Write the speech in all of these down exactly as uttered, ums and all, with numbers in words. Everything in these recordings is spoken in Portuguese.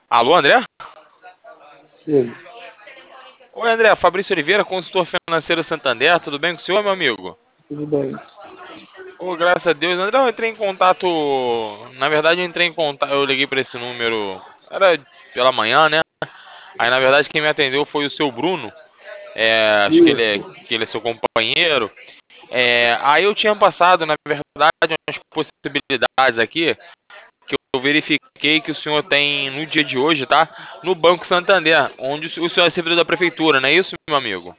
Alô, André? Sim, Oi, André. Fabrício Oliveira, consultor financeiro Santander. Tudo bem com o senhor, meu amigo? tudo bem. Ô, graças a Deus. André, eu entrei em contato. Na verdade, eu entrei em contato. Eu liguei para esse número. Era pela manhã, né? Aí, na verdade, quem me atendeu foi o seu Bruno. É, acho que ele é, Isso. que ele é seu companheiro. É, aí eu tinha passado, na verdade, umas possibilidades aqui que eu verifiquei que o senhor tem no dia de hoje, tá? No Banco Santander, onde o senhor é servidor da prefeitura, não é isso, meu amigo?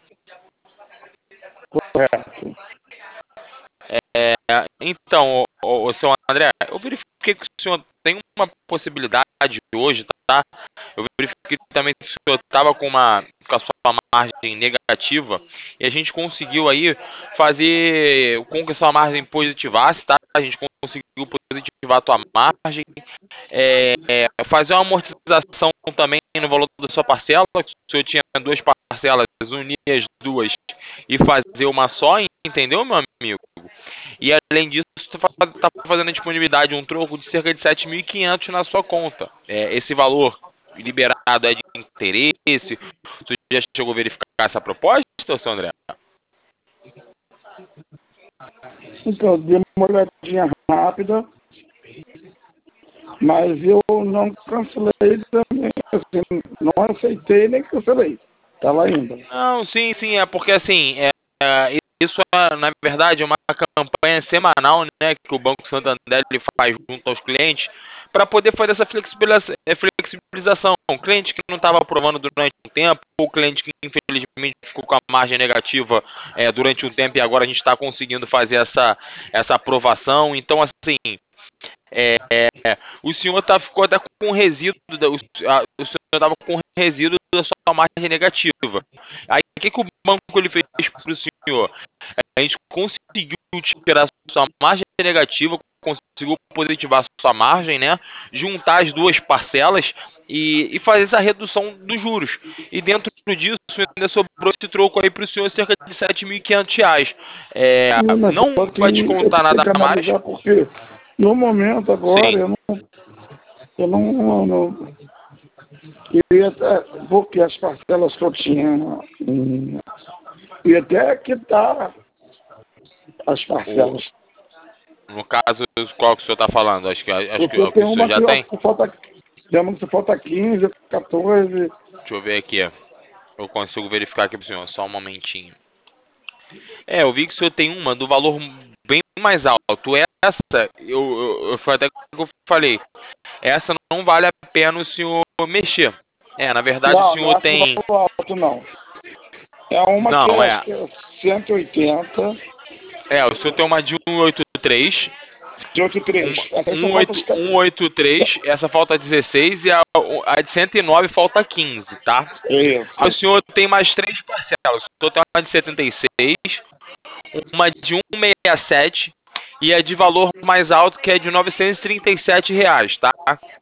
Correto. É, então, o, o seu André, eu verifiquei que o senhor tem uma possibilidade hoje, tá? Eu verifiquei também que o senhor estava com uma com a sua margem negativa e a gente conseguiu aí fazer com que a sua margem positivasse, tá? A gente conseguiu positivar a tua margem, é, é, fazer uma amortização também no valor da sua parcela, que o senhor tinha duas parcelas, unir as duas e fazer uma só, entendeu, meu amigo? E além disso, tu está fazendo a disponibilidade de um troco de cerca de sete mil e quinhentos na sua conta. É, esse valor liberado é de interesse? Tu já chegou a verificar essa proposta, seu André? Então, dei uma olhadinha rápida, mas eu não cancelei também, assim, não aceitei nem cancelei. Estava ainda. Não, sim, sim, é porque assim, é, é, isso é, na verdade, é uma campanha semanal, né, que o Banco Santander ele faz junto aos clientes para poder fazer essa flexibiliza- é, flexibilização. O cliente que não estava aprovando durante um tempo, ou o cliente que infelizmente ficou com a margem negativa é, durante um tempo e agora a gente está conseguindo fazer essa, essa aprovação. Então, assim, é, é, o senhor tá, ficou até com resíduo, da- o, a- o senhor estava com resíduo da sua margem negativa. Aí o que, que o banco ele fez para o senhor? A gente conseguiu tirar a sua margem negativa, conseguiu positivar a sua margem, né? Juntar as duas parcelas e, e fazer essa redução dos juros. E dentro disso ainda sobrou esse troco aí para o senhor cerca de sete mil e quinhentos reais. É, Sim, mas não só vai que eu descontar tenho nada que mais. analisar porque no momento agora Sim. eu não, eu não, não queria até, porque as parcelas que eu tinha, hum, ia até quitar as O, parcelas. no caso, qual que o senhor está falando? Acho que, acho que, Porque o que tem o senhor uma já que eu tem. acho que falta, tem uma que falta quinze, quatorze. Deixa eu ver aqui. Eu consigo verificar aqui para o senhor. Só um momentinho. É, eu vi que o senhor tem uma do valor bem mais alto. Essa, eu, eu, eu foi até que eu falei. Essa não vale a pena o senhor mexer. É, na verdade o Não, não senhor acho do tem. valor alto, não. É uma que Não, eu é. acho que é cento e oitenta, É, o senhor tem uma de cento e oitenta e três. cento e três. Uma, Essa aí só falta oito acho que é- cento e oitenta e três, essa falta dezesseis e a, a de cento e nove falta quinze, tá? Aí o isso. senhor tem mais três parcelas. O senhor tem uma de setenta e seis, uma de cento e sessenta e sete e a de valor mais alto que é de novecentos e trinta e sete reais, tá?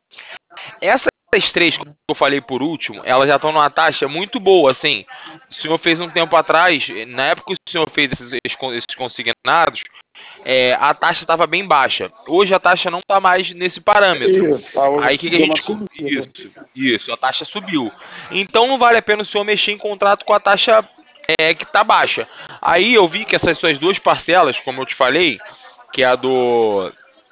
Essas três que eu falei por último, elas já estão numa taxa muito boa, assim. O senhor fez um tempo atrás, na época que o senhor fez esses, esses consignados, é, a taxa estava bem baixa. Hoje a taxa não está mais nesse parâmetro. Isso. A hoje Aí o que, que a deu uma gente. subida. Isso, isso, a taxa subiu. Então não vale a pena o senhor mexer em contrato com a taxa é, que está baixa. Aí eu vi que essas suas duas parcelas, como eu te falei, que é a do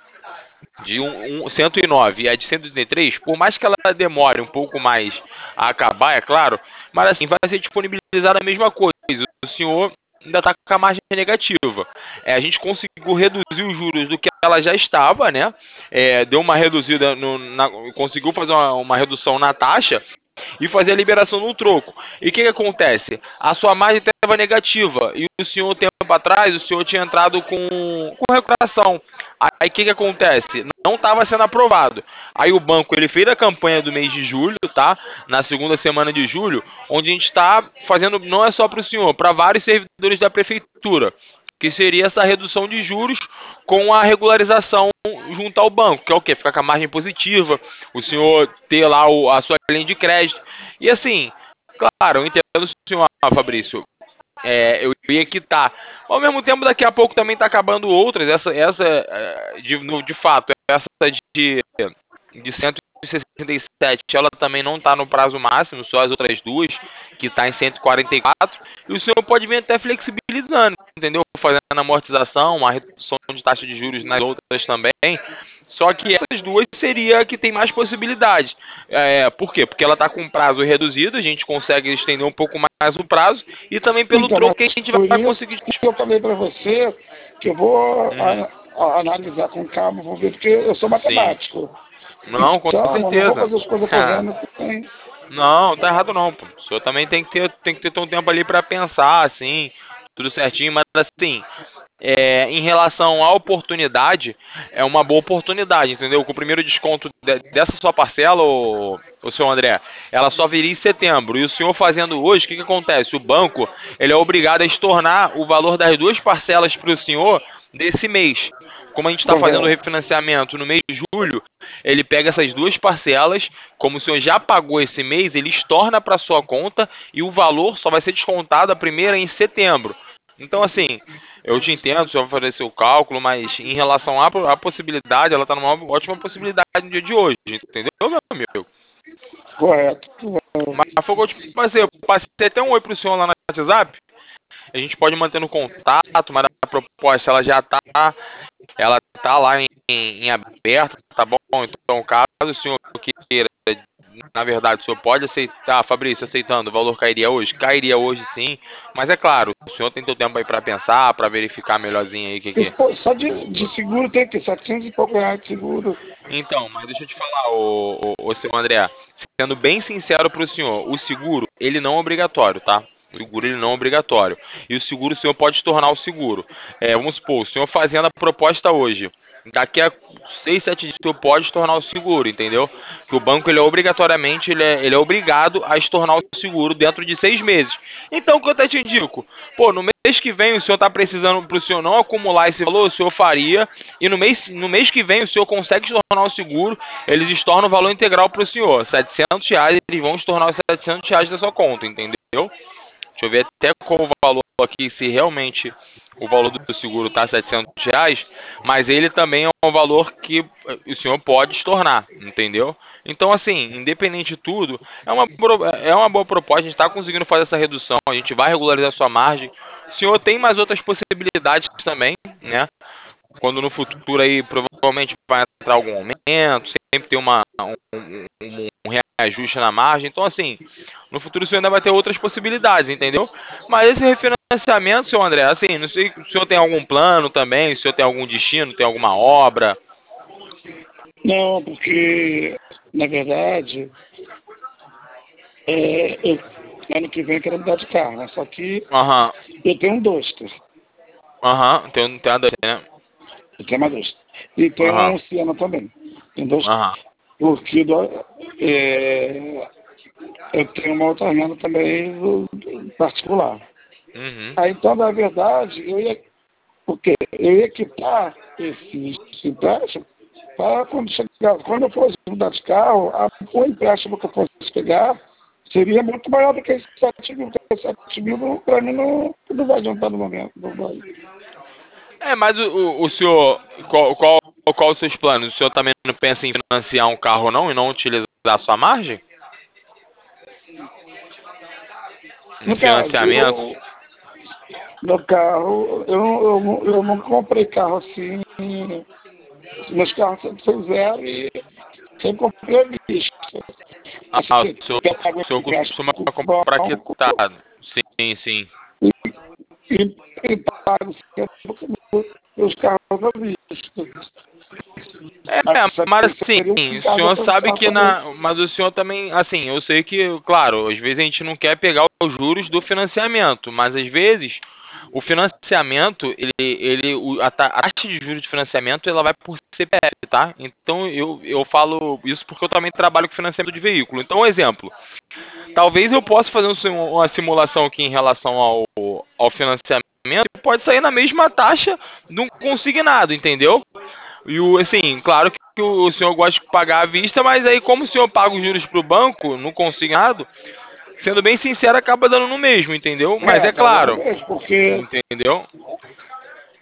de um, um, cento e nove e a de cento e oitenta e três, por mais que ela demore um pouco mais a acabar, é claro, mas assim, vai ser disponibilizada a mesma coisa. O senhor ainda está com a margem negativa. É, a gente conseguiu reduzir os juros do que ela já estava, né? É, deu uma reduzida, no, na, conseguiu fazer uma, uma redução na taxa e fazer a liberação no troco. E o que, que acontece? A sua margem estava negativa e o senhor, tempo atrás, o senhor tinha entrado com, com recuperação. Aí o que, que acontece? Não estava sendo aprovado. Aí o banco ele fez a campanha do mês de julho, tá? Na segunda semana de julho, onde a gente está fazendo, não é só para o senhor, para vários servidores da prefeitura, que seria essa redução de juros com a regularização junto ao banco, que é o quê? Ficar com a margem positiva, o senhor ter lá o, a sua linha de crédito. E assim, claro, eu entendo o senhor, Fabrício, é, eu ia quitar. Ao mesmo tempo, daqui a pouco também está acabando outras. Essa, essa é, de, no- de fato, essa de, de cento sessenta e sete, ela também não está no prazo máximo, só as outras duas, que está em cento e quarenta e quatro, e o senhor pode vir até flexibilizando, entendeu? Fazendo amortização, uma redução de taxa de juros nas outras também. Só que essas duas seria a que tem mais possibilidade. É, por quê? Porque ela está com prazo reduzido, a gente consegue estender um pouco mais o prazo, e também pelo Então, troco que a mas gente por vai isso conseguir. que eu falei para você que eu vou Uhum. a- a- analisar com calma, vou ver, porque eu sou Sim. matemático. Não, com Então, eu não vou certeza. fazer as coisas correndo sem. Não, tá errado não, pô. O senhor também tem que ter, tem que ter um tempo ali para pensar, assim, tudo certinho, mas assim, é, em relação à oportunidade, é uma boa oportunidade, entendeu? Com o primeiro desconto de- dessa sua parcela, o, o senhor André, ela só viria em setembro. E o senhor fazendo hoje, o que, que acontece? O banco, ele é obrigado a estornar o valor das duas parcelas para o senhor desse mês. Como a gente está fazendo o Correto. refinanciamento no mês de julho, ele pega essas duas parcelas, como o senhor já pagou esse mês, ele estorna para sua conta e o valor só vai ser descontado a primeira em setembro. Então, assim, eu te entendo, o senhor vai fazer seu cálculo, mas em relação à, à possibilidade, ela está numa ótima possibilidade no dia de hoje, entendeu, meu amigo? Correto. Mas foi o que eu te passei, eu passei até um oi pro senhor lá no WhatsApp, a gente pode manter no contato, mas a proposta ela já está ela tá lá em, em aberto, tá bom? Então, caso o senhor queira, na verdade, o senhor pode aceitar, Fabrício, aceitando, o valor cairia hoje? Cairia hoje sim, mas é claro, o senhor tem seu tempo aí para pensar, para verificar melhorzinho aí o que E, que. pô, só de, de seguro tem que setecentos e pouco reais de seguro. Então, mas deixa eu te falar, o, o, o seu André, sendo bem sincero para o senhor, o seguro, ele não é obrigatório, tá? O seguro ele não é obrigatório. E o seguro o senhor pode se tornar o seguro. É, vamos supor, o senhor fazendo a proposta hoje, daqui a seis, sete dias o senhor pode se tornar o seguro, entendeu? Que o banco ele é obrigatoriamente, ele é, ele é obrigado a se tornar o seguro dentro de seis meses. Então, o que eu até te indico? Pô, no mês que vem o senhor está precisando para o senhor não acumular esse valor, o senhor faria. E no mês, no mês que vem o senhor consegue se tornar o seguro, eles estornam o valor integral para o senhor. setecentos reais, eles vão se tornar os setecentos reais da sua conta, entendeu? Deixa eu ver até qual o valor aqui, se realmente o valor do seguro está setecentos reais, mas ele também é um valor que eh, o senhor pode estornar, entendeu? Então, assim, independente de tudo, é uma, pro- é uma boa proposta, a gente está conseguindo fazer essa redução, a gente vai regularizar a sua margem. O senhor tem mais outras possibilidades também, né? Quando no futuro aí provavelmente vai entrar algum aumento, sempre tem uma, um, um, um reajuste na margem. Então, assim, no futuro o senhor ainda vai ter outras possibilidades, entendeu? Mas esse refinanciamento, senhor André, assim, não sei se o senhor tem algum plano também, se o senhor tem algum destino, tem alguma obra. Não, porque, na verdade, é, eu, ano que vem eu quero mudar de carro, né? Só que Aham, eu tenho um Duster. aham, tem, tem a dois, né? Eu tenho uma Duster. E tenho Aham, um Siena também. Tem dois. aham, Porque do, é, eu tenho uma outra renda também do, do particular. uhum. Aí, então, na verdade, eu ia, porque eu ia quitar esse, esse empréstimo para quando chegar, quando eu fosse mudar de carro, a, o empréstimo que eu fosse pegar seria muito maior do que esses sete mil, porque esses sete mil para mim não, não vai adiantar no momento. Não vai. É, mas o, o, o senhor, qual, qual, qual os seus planos? O senhor também não pensa em financiar um carro não e não utilizar a sua margem? Em No caso, financiamento? eu, no carro, eu, não- eu, não- eu não comprei carro assim. Meus carros sempre foi zero e sempre comprei à vista. Ah, o Assim, senhor, eu pago o senhor empréstimo costuma com o comprar banco quitado. Sim, sim. e, e, e pago sempre com meus carros à vista. É, Mas isso mas aqui assim, seria o um caso a senhor sabe pensar que também. na. Mas o senhor também, assim, eu sei que, claro, às vezes a gente não quer pegar os juros do financiamento, mas às vezes o financiamento, ele, ele, o- a, ta- a taxa de juros de financiamento, ela vai por C P F, tá? Então eu, eu falo isso porque eu também trabalho com financiamento de veículo. Então, um exemplo, talvez eu possa fazer um simu- uma simulação aqui em relação ao, ao financiamento, e pode sair na mesma taxa de um consignado, entendeu? E o, assim, claro que o senhor gosta de pagar à vista, mas aí como o senhor paga os juros pro banco, no consignado, sendo bem sincero, acaba dando no mesmo, entendeu? Mas É, é acaba dando claro, mesmo, porque entendeu?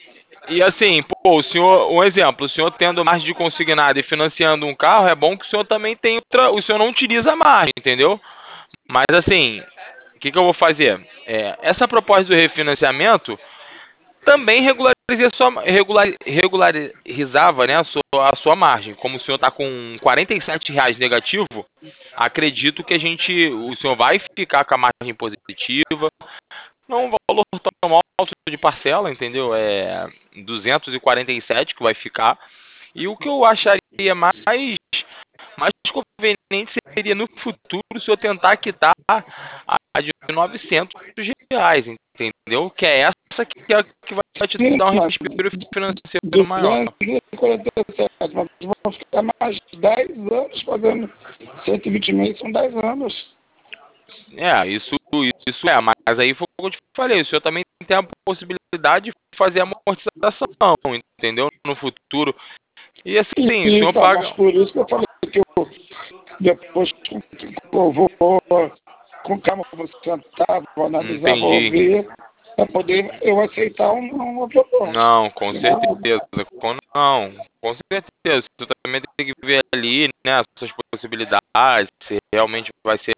E assim, pô, o senhor, um exemplo, o senhor tendo margem de consignado e financiando um carro, é bom que o senhor também tem outra, o senhor não utiliza a margem, entendeu? Mas assim, o que que eu vou fazer? É, essa proposta do refinanciamento também regularizia sua, regular, regularizava, né, a sua, a sua margem. Como o senhor está com quarenta e sete reais negativo, acredito que a gente, o senhor vai ficar com a margem positiva. Não é um valor tão alto de parcela, entendeu? É duzentos e quarenta e sete que vai ficar. E o que eu acharia mais, mais conveniente seria no futuro o senhor tentar quitar a de novecentos reais, entendeu? Que é essa que, é, que vai te Sim, dar um mas respiro financeiro maior. duzentos e quarenta e sete, mas vão ficar mais dez anos pagando cento e vinte meses, são dez anos. É, isso, isso é, mas aí foi o que eu te falei, o senhor também tem a possibilidade de fazer amortização, entendeu? No futuro. E E, assim, o e, senhor então, mas paga. por isso que eu falei que eu, depois que eu vou com calma, vou sentar, vou analisar, vou Entendi. ver, para poder eu aceitar uma, uma proposta. Não, com Senão, certeza. Com, não, com certeza. Você também tem que ver ali, né, as suas possibilidades, se realmente vai ser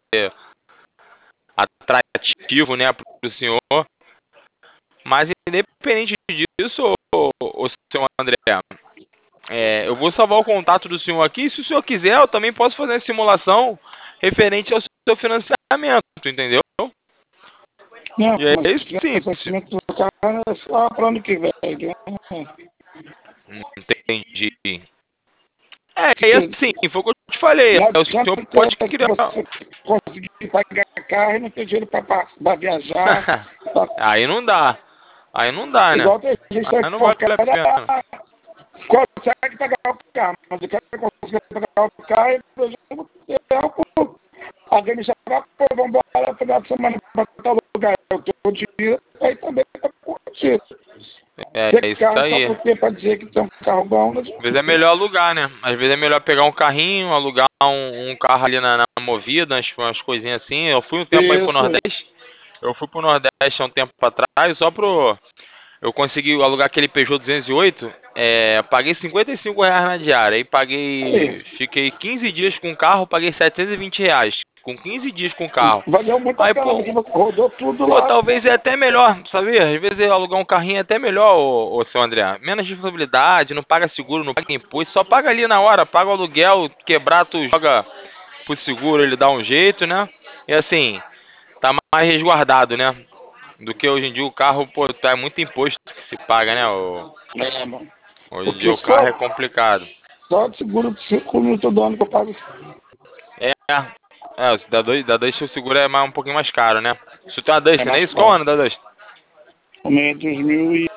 atrativo, né, para o senhor. Mas independente disso, ô, ô, senhor André, é, eu vou salvar o contato do senhor aqui. Se o senhor quiser, eu também posso fazer a simulação referente ao seu financiamento, entendeu? não, E mas é isso o sim. financiamento do carro é só para ano que vem. Né? Entendi. É, e Porque assim, foi o que eu te falei. não O senhor adianta pode criar. você conseguir pagar carro e não ter dinheiro para viajar. Pra, Aí não dá. Aí não dá, né? igual tem gente que Aí não fala, vale o a cara pena. consegue pagar o carro, mas o cara consegue pagar o carro e, por exemplo, tempo, alguém me chama, pô, vamos embora no final de semana para tal lugar. Eu tenho dinheiro, aí também está curtindo. É, Ter é isso carro só aí. porque para dizer que tem um carro bom, não Às vezes é melhor alugar, né? Às vezes é melhor pegar um carrinho, alugar um, um carro ali na, na movida, umas, umas coisinhas assim. Eu fui um tempo aí pro isso. Nordeste. Eu fui pro Nordeste há um tempo atrás, só pro. Eu consegui alugar aquele Peugeot duzentos e oito. É, paguei cinquenta e cinco reais na diária. Aí paguei. Aí, Fiquei quinze dias com o carro, paguei setecentos e vinte reais. Com quinze dias com o carro. valeu muito a Aí, pena, pô, porque você rodou tudo Pô, lá. talvez é até melhor, sabia? Às vezes eu alugar um carrinho é até melhor, ô, ô seu André. Menos responsabilidade, não paga seguro, não paga imposto, só paga ali na hora, paga o aluguel, quebrar, tu joga pro seguro, ele dá um jeito, né? E assim, tá mais resguardado, né? Do que hoje em dia o carro, pô, tá é muito imposto que se paga, né? O- É, mano. hoje em dia Porque o carro só, é complicado. só de seguro de cinco mil todo ano que eu pago. É, é, da dois, da dois o seguro é mais, um pouquinho mais caro, né? Se tu tem uma É Dust, não é mais isso? Qual caro. ano da Dust? O meu é dois mil e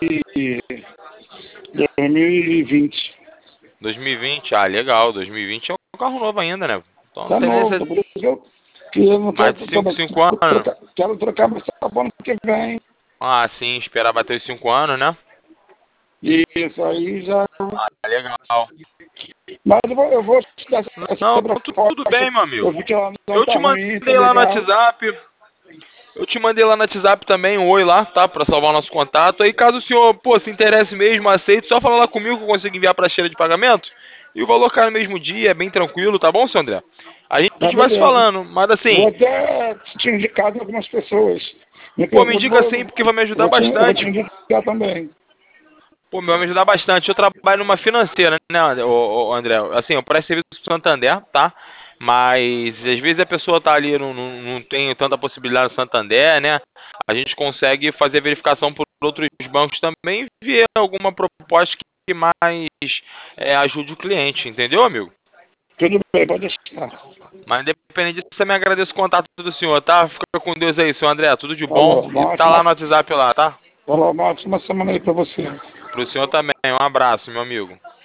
dois mil e vinte. dois mil e vinte, ah, legal, dois mil e vinte é um carro novo ainda, né? Então não Tá tem novo, necessidade. tá por isso que eu, que eu não Mais quero de cinco cinco anos. trocar, quero trocar, mas só pro ano que vem. Ah, sim, esperar bater os cinco anos, né? E isso aí já. Ah, legal. Mas eu vou, eu vou te dar essa, essa Não, tu- tudo proposta. bem, meu Eu amigo. vi que ela não Eu tá te ruim, tá mandei lá no legal. WhatsApp. Eu te mandei lá no WhatsApp também um oi lá, tá? Pra salvar o nosso contato. Aí, caso o senhor, pô, se interesse mesmo, aceite, só falar lá comigo que eu consigo enviar pra cheira de pagamento. E o valor cai no mesmo dia, é bem tranquilo, tá bom, seu André? A Tá gente vai se beleza. falando, mas Vou assim, até te indicar de algumas pessoas. Me pô, me pergunta, indica vou, sim, porque vai me eu ajudar vou te, eu vou te bastante. indicar também. Pô, meu, vai me ajudar bastante. Eu trabalho numa financeira, né, ô, ô, André? Assim, eu presto serviço pro Santander, tá? Mas às vezes a pessoa tá ali, não, não, não tem tanta possibilidade no Santander, né? A gente consegue fazer verificação por outros bancos também e ver alguma proposta que mais é, ajude o cliente, entendeu, amigo? Tudo bem, pode deixar. Mas independente disso, eu me agradeço o contato do senhor, tá? Fica com Deus aí, senhor André. Tudo de bom. Falou, uma E tá ótima, lá no WhatsApp lá, tá? falou, uma ótima semana aí pra você. Pro senhor também. Um abraço, meu amigo.